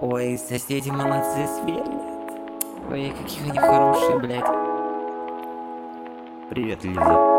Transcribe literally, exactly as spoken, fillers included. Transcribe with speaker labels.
Speaker 1: Ой, соседи молодцы, сверлят. Ой, какие они хорошие, блядь.
Speaker 2: Привет, Лиза.